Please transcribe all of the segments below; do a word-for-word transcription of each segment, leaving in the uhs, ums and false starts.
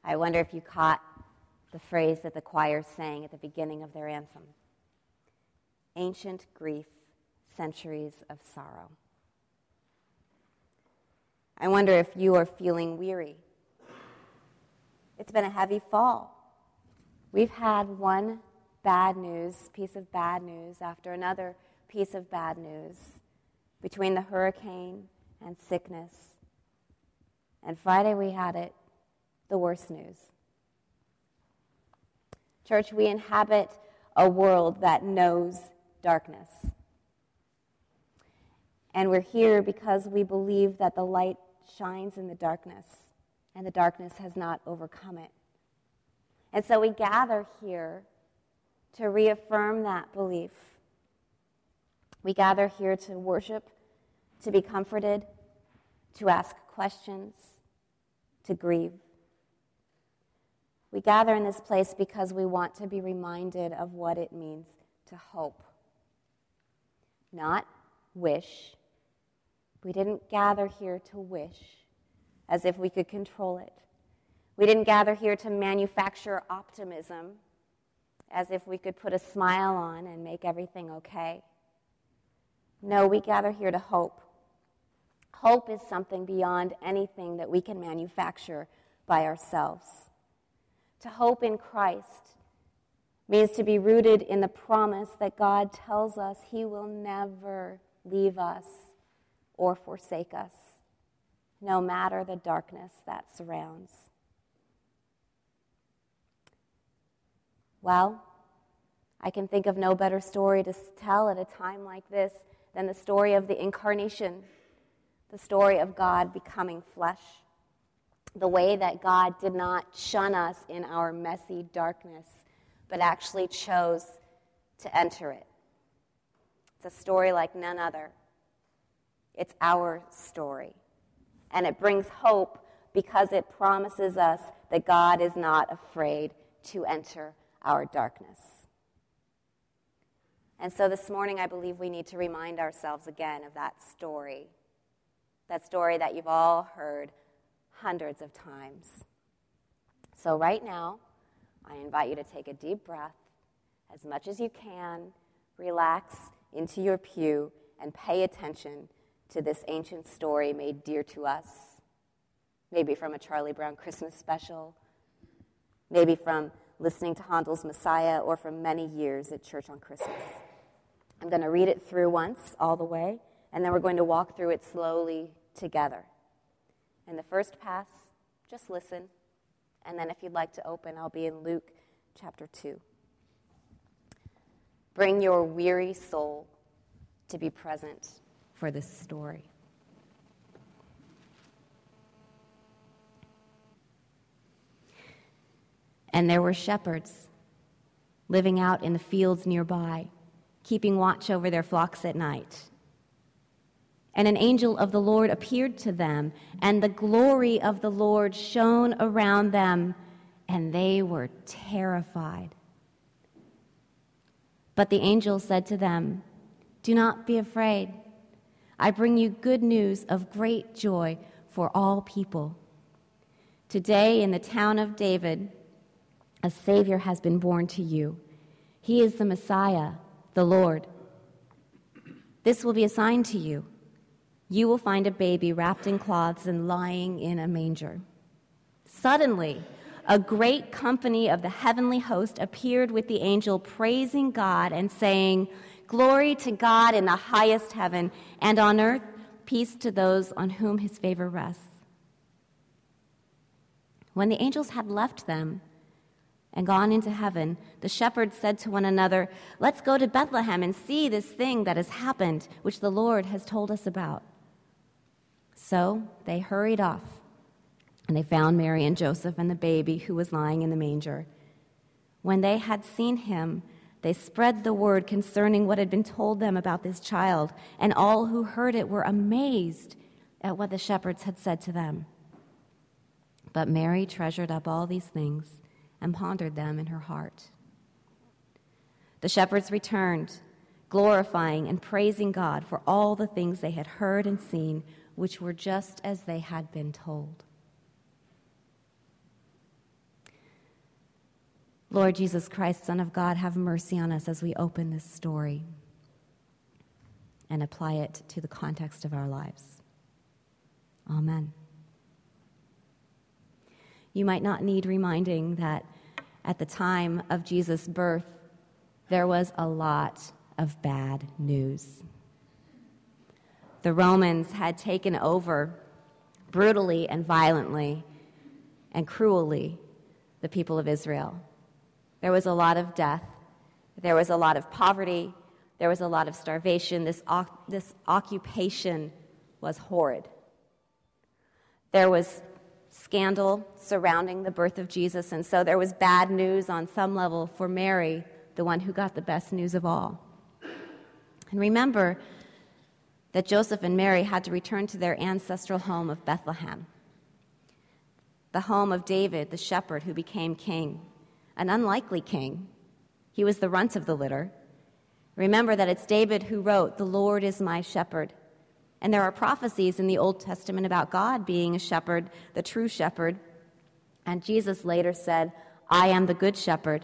I wonder if you caught the phrase that the choir sang at the beginning of their anthem. Ancient grief, centuries of sorrow. I wonder if you are feeling weary. It's been a heavy fall. We've had one bad news, piece of bad news after another piece of bad news between the hurricane and sickness. And Friday we had it, the worst news. Church, we inhabit a world that knows darkness. And we're here because we believe that the light shines in the darkness, and the darkness has not overcome it. And so we gather here to reaffirm that belief. We gather here to worship, to be comforted, to ask questions, to grieve. We gather in this place because we want to be reminded of what it means to hope. Not wish. We didn't gather here to wish as if we could control it. We didn't gather here to manufacture optimism as if we could put a smile on and make everything okay. No, we gather here to hope. Hope is something beyond anything that we can manufacture by ourselves. To hope in Christ means to be rooted in the promise that God tells us He will never leave us or forsake us, no matter the darkness that surrounds. Well, I can think of no better story to tell at a time like this than the story of the incarnation, the story of God becoming flesh, the way that God did not shun us in our messy darkness, but actually chose to enter it. It's a story like none other. It's our story. And it brings hope because it promises us that God is not afraid to enter our darkness. And so this morning, I believe we need to remind ourselves again of that story, that story that you've all heard hundreds of times. So right now, I invite you to take a deep breath, as much as you can, relax into your pew, and pay attention to this ancient story made dear to us, maybe from a Charlie Brown Christmas special, maybe from listening to Handel's Messiah, or from many years at church on Christmas. I'm going to read it through once, all the way, and then we're going to walk through it slowly together. In the first pass, just listen, and then if you'd like to open, I'll be in Luke chapter two. Bring your weary soul to be present for this story. And there were shepherds living out in the fields nearby, keeping watch over their flocks at night. And an angel of the Lord appeared to them, and the glory of the Lord shone around them, and they were terrified. But the angel said to them, "Do not be afraid. I bring you good news of great joy for all people. Today in the town of David, a Savior has been born to you. He is the Messiah, the Lord. This will be a sign to you. You will find a baby wrapped in cloths and lying in a manger." Suddenly, a great company of the heavenly host appeared with the angel, praising God and saying, "Glory to God in the highest heaven, and on earth peace to those on whom his favor rests." When the angels had left them and gone into heaven, the shepherds said to one another, "Let's go to Bethlehem and see this thing that has happened, which the Lord has told us about." So they hurried off, and they found Mary and Joseph and the baby who was lying in the manger. When they had seen him, they spread the word concerning what had been told them about this child, and all who heard it were amazed at what the shepherds had said to them. But Mary treasured up all these things and pondered them in her heart. The shepherds returned, glorifying and praising God for all the things they had heard and seen, which were just as they had been told. Lord Jesus Christ, Son of God, have mercy on us as we open this story and apply it to the context of our lives. Amen. You might not need reminding that at the time of Jesus' birth, there was a lot of bad news. The Romans had taken over brutally and violently and cruelly the people of Israel. There was a lot of death. There was a lot of poverty. There was a lot of starvation. This, this occupation was horrid. There was scandal surrounding the birth of Jesus, and so there was bad news on some level for Mary, the one who got the best news of all. And remember that Joseph and Mary had to return to their ancestral home of Bethlehem, the home of David, the shepherd who became king, an unlikely king. He was the runt of the litter. Remember that it's David who wrote, "The Lord is my shepherd." And there are prophecies in the Old Testament about God being a shepherd, the true shepherd. And Jesus later said, "I am the good shepherd."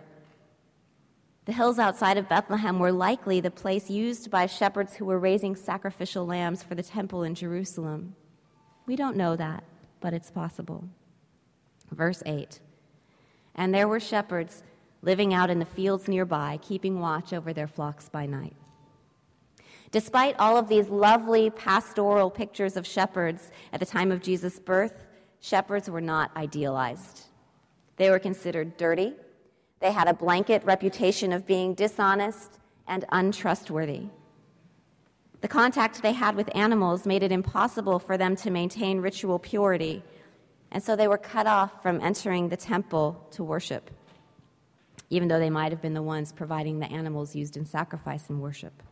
The hills outside of Bethlehem were likely the place used by shepherds who were raising sacrificial lambs for the temple in Jerusalem. We don't know that, but it's possible. Verse eight, "And there were shepherds living out in the fields nearby, keeping watch over their flocks by night." Despite all of these lovely pastoral pictures of shepherds at the time of Jesus' birth, shepherds were not idealized. They were considered dirty. They had a blanket reputation of being dishonest and untrustworthy. The contact they had with animals made it impossible for them to maintain ritual purity, and so they were cut off from entering the temple to worship, even though they might have been the ones providing the animals used in sacrifice and worship.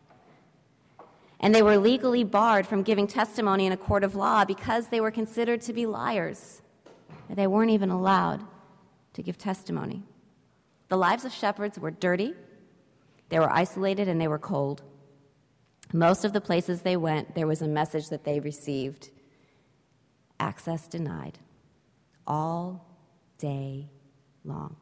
And they were legally barred from giving testimony in a court of law because they were considered to be liars. They weren't even allowed to give testimony. The lives of shepherds were dirty, they were isolated, and they were cold. Most of the places they went, there was a message that they received: access denied, all day long.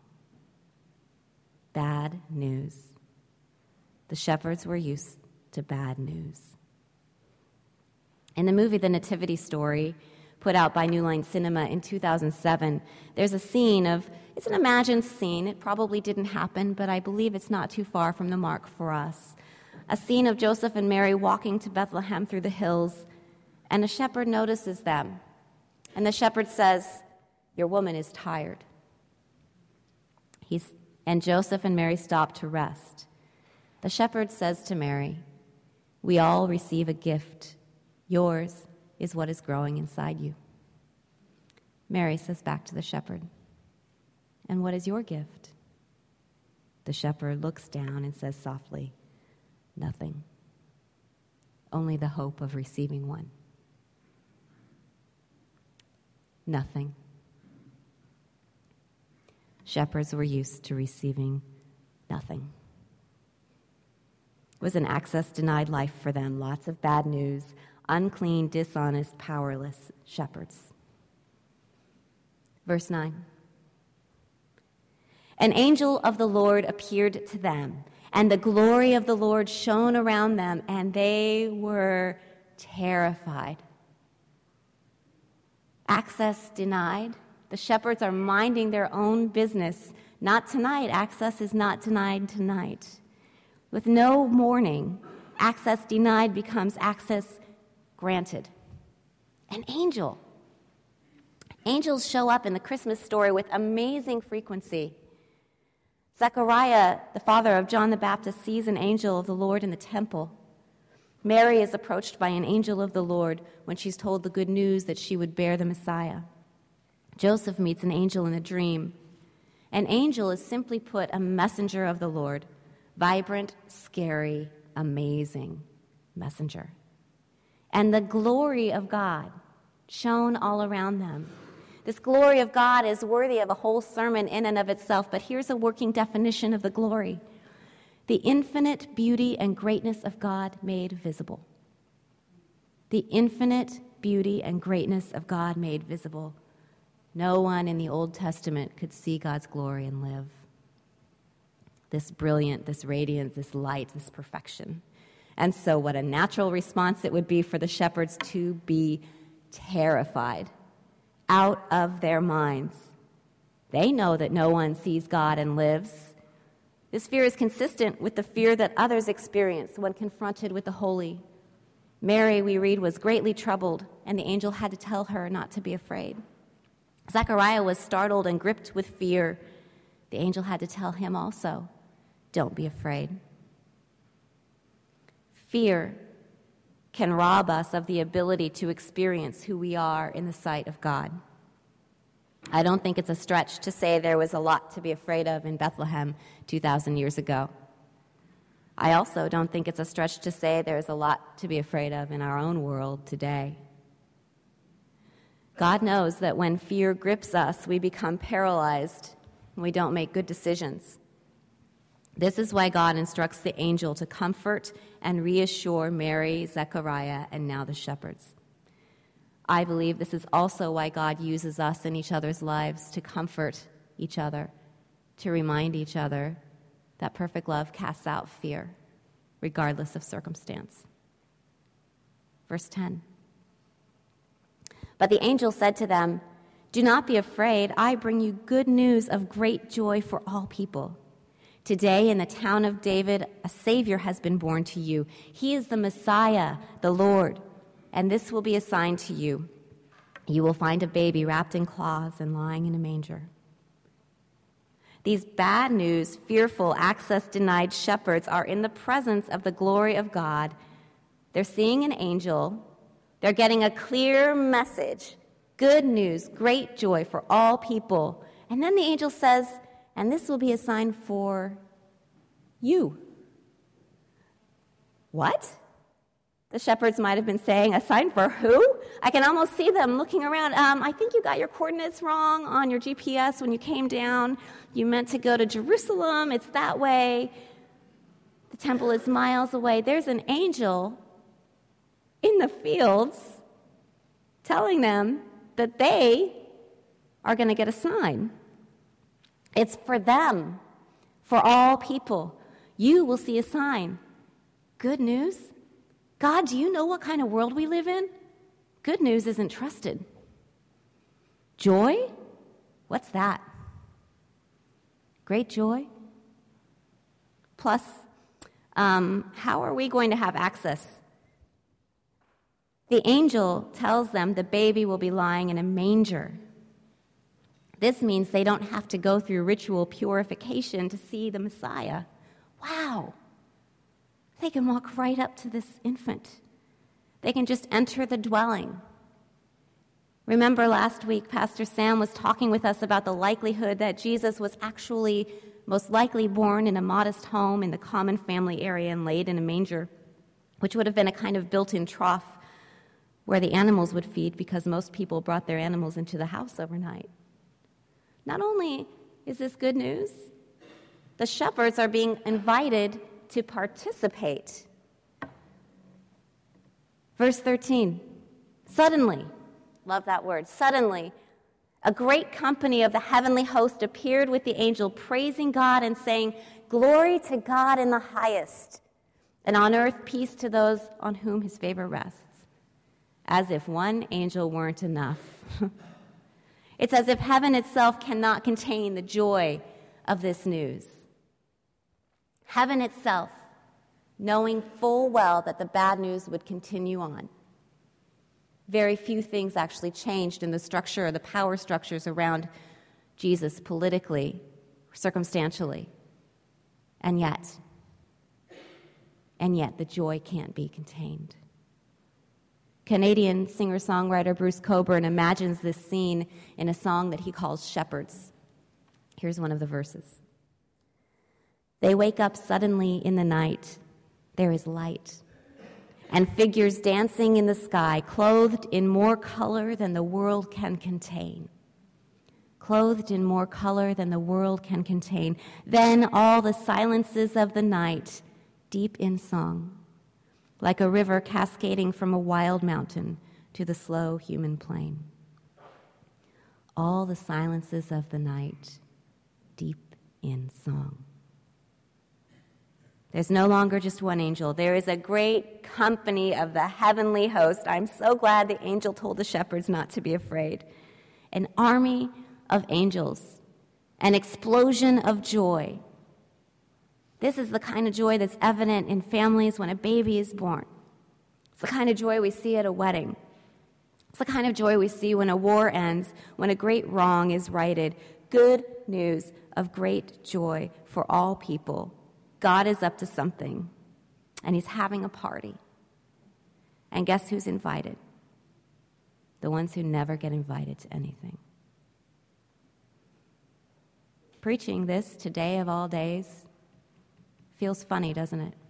Bad news. The shepherds were used to bad news. In the movie The Nativity Story, put out by New Line Cinema in two thousand seven, there's a scene of, it's an imagined scene, it probably didn't happen, but I believe it's not too far from the mark for us. A scene of Joseph and Mary walking to Bethlehem through the hills, and a shepherd notices them. And the shepherd says, "Your woman is tired." He's, and Joseph and Mary stop to rest. The shepherd says to Mary, "We all receive a gift. Yours is what is growing inside you." Mary says back to the shepherd, "And what is your gift?" The shepherd looks down and says softly, "Nothing. Only the hope of receiving one." Nothing. Shepherds were used to receiving nothing. It was an access-denied life for them, lots of bad news, unclean, dishonest, powerless shepherds. Verse nine. "An angel of the Lord appeared to them, and the glory of the Lord shone around them, and they were terrified." Access denied. The shepherds are minding their own business. Not tonight. Access is not denied tonight. With no warning, access denied becomes access granted. An angel. Angels show up in the Christmas story with amazing frequency. Zechariah, the father of John the Baptist, sees an angel of the Lord in the temple. Mary is approached by an angel of the Lord when she's told the good news that she would bear the Messiah. Joseph meets an angel in a dream. An angel is simply put a messenger of the Lord. Vibrant, scary, amazing messenger. And the glory of God shone all around them. This glory of God is worthy of a whole sermon in and of itself, but here's a working definition of the glory: the infinite beauty and greatness of God made visible. The infinite beauty and greatness of God made visible. No one in the Old Testament could see God's glory and live. this brilliant, this radiant, this light, this perfection. And so what a natural response it would be for the shepherds to be terrified, out of their minds. They know that no one sees God and lives. This fear is consistent with the fear that others experience when confronted with the holy. Mary, we read, was greatly troubled, and the angel had to tell her not to be afraid. Zechariah was startled and gripped with fear. The angel had to tell him also, don't be afraid. Fear can rob us of the ability to experience who we are in the sight of God. I don't think it's a stretch to say there was a lot to be afraid of in Bethlehem two thousand years ago. I also don't think it's a stretch to say there's a lot to be afraid of in our own world today. God knows that when fear grips us, we become paralyzed and we don't make good decisions. This is why God instructs the angel to comfort and reassure Mary, Zechariah, and now the shepherds. I believe this is also why God uses us in each other's lives to comfort each other, to remind each other that perfect love casts out fear, regardless of circumstance. Verse ten. But the angel said to them, do not be afraid. I bring you good news of great joy for all people. Today in the town of David, a Savior has been born to you. He is the Messiah, the Lord. And this will be a sign to you. You will find a baby wrapped in cloths and lying in a manger. These bad news, fearful, access-denied shepherds are in the presence of the glory of God. They're seeing an angel. They're getting a clear message. Good news, great joy for all people. And then the angel says, and this will be a sign for you. What? The shepherds might have been saying, a sign for who? I can almost see them looking around. Um, I think you got your coordinates wrong on your G P S when you came down. You meant to go to Jerusalem. It's that way. The temple is miles away. There's an angel in the fields telling them that they are going to get a sign. It's for them, for all people. You will see a sign. Good news? God, do you know what kind of world we live in? Good news isn't trusted. Joy? What's that? Great joy? Plus, um, how are we going to have access? The angel tells them the baby will be lying in a manger. This means they don't have to go through ritual purification to see the Messiah. Wow! They can walk right up to this infant. They can just enter the dwelling. Remember last week, Pastor Sam was talking with us about the likelihood that Jesus was actually most likely born in a modest home in the common family area and laid in a manger, which would have been a kind of built-in trough where the animals would feed because most people brought their animals into the house overnight. Not only is this good news, the shepherds are being invited to participate. Verse thirteen, suddenly, love that word, suddenly, a great company of the heavenly host appeared with the angel, praising God and saying, glory to God in the highest, and on earth peace to those on whom his favor rests. As if one angel weren't enough. It's as if heaven itself cannot contain the joy of this news. Heaven itself, knowing full well that the bad news would continue on. Very few things actually changed in the structure or the power structures around Jesus politically, circumstantially. And yet, and yet the joy can't be contained. Canadian singer-songwriter Bruce Cockburn imagines this scene in a song that he calls Shepherds. Here's one of the verses. They wake up suddenly in the night. There is light, and figures dancing in the sky, clothed in more color than the world can contain. Clothed in more color than the world can contain. Then all the silences of the night, deep in song, like a river cascading from a wild mountain to the slow human plain. All the silences of the night, deep in song. There's no longer just one angel. There is a great company of the heavenly host. I'm so glad the angel told the shepherds not to be afraid. An army of angels, an explosion of joy. This is the kind of joy that's evident in families when a baby is born. It's the kind of joy we see at a wedding. It's the kind of joy we see when a war ends, when a great wrong is righted. Good news of great joy for all people. God is up to something, and he's having a party. And guess who's invited? The ones who never get invited to anything. Preaching this today of all days feels funny, doesn't it?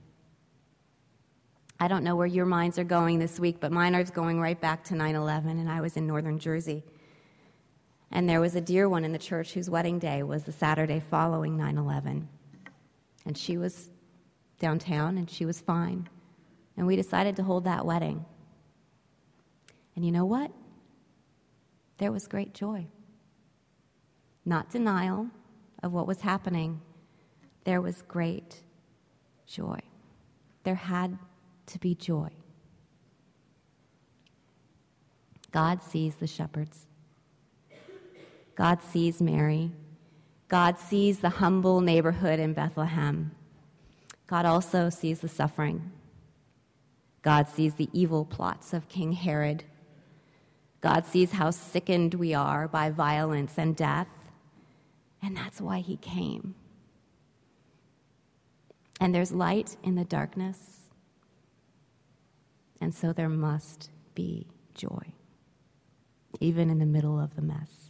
I don't know where your minds are going this week, but mine are going right back to nine eleven, and I was in northern Jersey. And there was a dear one in the church whose wedding day was the Saturday following nine eleven. And she was downtown, and she was fine. And we decided to hold that wedding. And you know what? There was great joy. Not denial of what was happening. There was great joy. There had to be joy. God sees the shepherds. God sees Mary. God sees the humble neighborhood in Bethlehem. God also sees the suffering. God sees the evil plots of King Herod. God sees how sickened we are by violence and death. And that's why he came. And there's light in the darkness. And so there must be joy, even in the middle of the mess.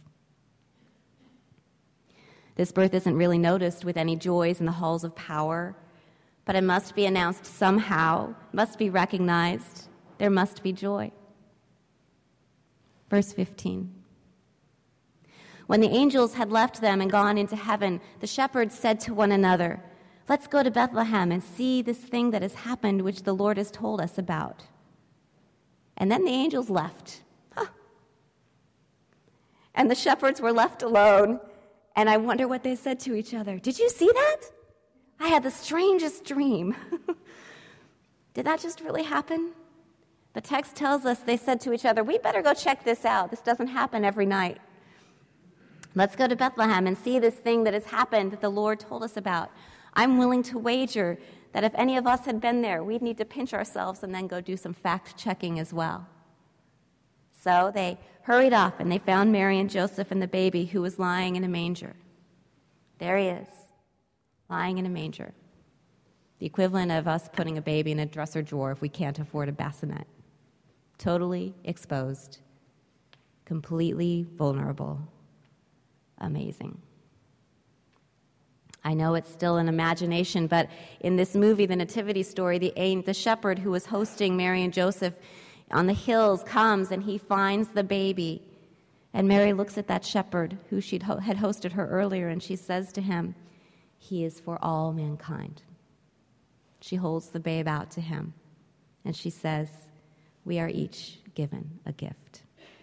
This birth isn't really noticed with any joys in the halls of power, but it must be announced somehow, must be recognized. There must be joy. Verse fifteen. When the angels had left them and gone into heaven, the shepherds said to one another, "Let's go to Bethlehem and see this thing that has happened, which the Lord has told us about." And then the angels left. Huh. And the shepherds were left alone. And I wonder what they said to each other. Did you see that? I had the strangest dream. Did that just really happen? The text tells us they said to each other, we better go check this out. This doesn't happen every night. Let's go to Bethlehem and see this thing that has happened that the Lord told us about. I'm willing to wager that if any of us had been there, we'd need to pinch ourselves and then go do some fact-checking as well. So they hurried off, and they found Mary and Joseph and the baby who was lying in a manger. There he is, lying in a manger. The equivalent of us putting a baby in a dresser drawer if we can't afford a bassinet. Totally exposed, completely vulnerable. Amazing. I know it's still an imagination, but in this movie, The Nativity Story, the, the shepherd who was hosting Mary and Joseph on the hills comes and he finds the baby. And Mary looks at that shepherd who she ho- had hosted her earlier, and she says to him, "He is for all mankind." She holds the babe out to him, and she says, "We are each given a gift."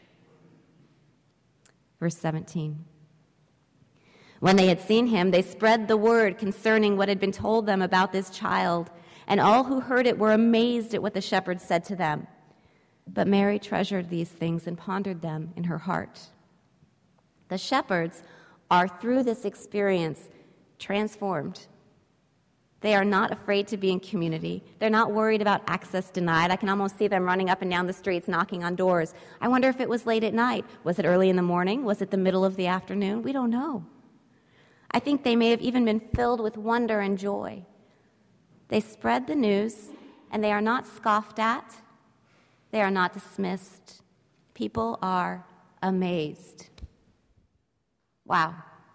Verse seventeen. When they had seen him, they spread the word concerning what had been told them about this child, and all who heard it were amazed at what the shepherds said to them. But Mary treasured these things and pondered them in her heart. The shepherds are, through this experience, transformed. They are not afraid to be in community. They're not worried about access denied. I can almost see them running up and down the streets, knocking on doors. I wonder if it was late at night. Was it early in the morning? Was it the middle of the afternoon? We don't know. I think they may have even been filled with wonder and joy. They spread the news, and they are not scoffed at. They are not dismissed. People are amazed. Wow.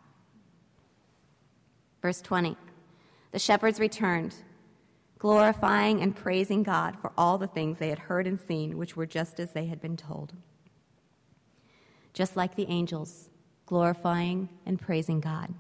Verse twenty. The shepherds returned, glorifying and praising God for all the things they had heard and seen, which were just as they had been told. Just like the angels, glorifying and praising God.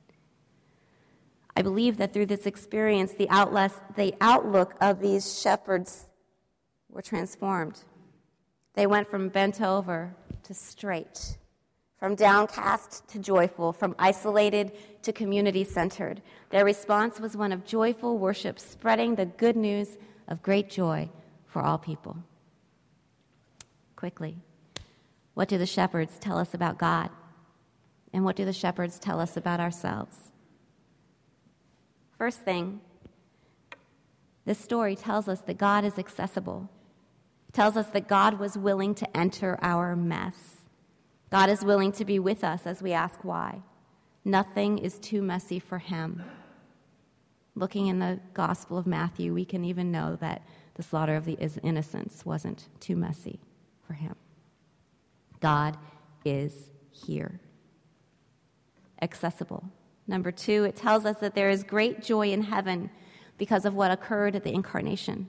I believe that through this experience, the, outless, the outlook of these shepherds were transformed. They went from bent over to straight, From downcast to joyful, from isolated to community-centered. Their response was one of joyful worship, spreading the good news of great joy for all people. Quickly, what do the shepherds tell us about God? And what do the shepherds tell us about ourselves? First thing, this story tells us that God is accessible. It tells us that God was willing to enter our mess. God is willing to be with us as we ask why. Nothing is too messy for him. Looking in the Gospel of Matthew, we can even know that the slaughter of the innocents wasn't too messy for him. God is here. Accessible. Number two, it tells us that there is great joy in heaven because of what occurred at the incarnation.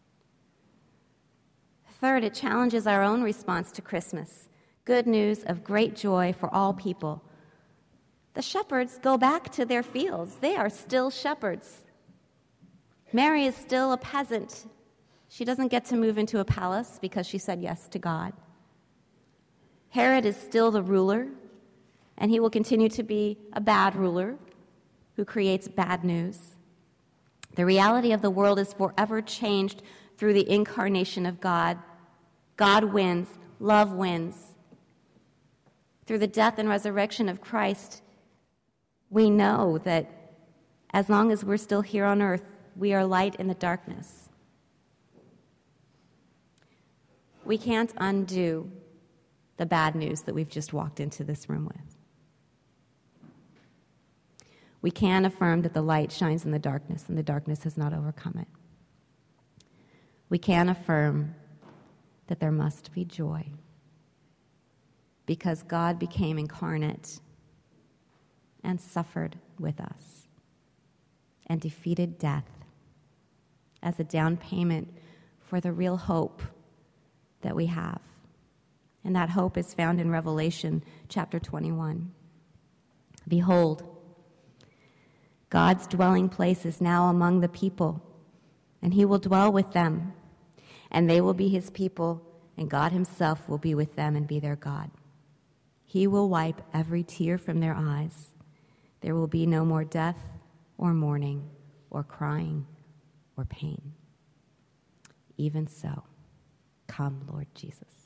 Third, it challenges our own response to Christmas. Good news of great joy for all people. The shepherds go back to their fields. They are still shepherds. Mary is still a peasant. She doesn't get to move into a palace because she said yes to God. Herod is still the ruler, and he will continue to be a bad ruler who creates bad news. The reality of the world is forever changed through the incarnation of God. God wins. Love wins. Through the death and resurrection of Christ, we know that as long as we're still here on earth, we are light in the darkness. We can't undo the bad news that we've just walked into this room with. We can affirm that the light shines in the darkness and the darkness has not overcome it. We can affirm that there must be joy because God became incarnate and suffered with us and defeated death as a down payment for the real hope that we have. And that hope is found in Revelation chapter twenty-one. Behold, God's dwelling place is now among the people, and he will dwell with them, and they will be his people, and God himself will be with them and be their God. He will wipe every tear from their eyes. There will be no more death or mourning or crying or pain. Even so, come, Lord Jesus.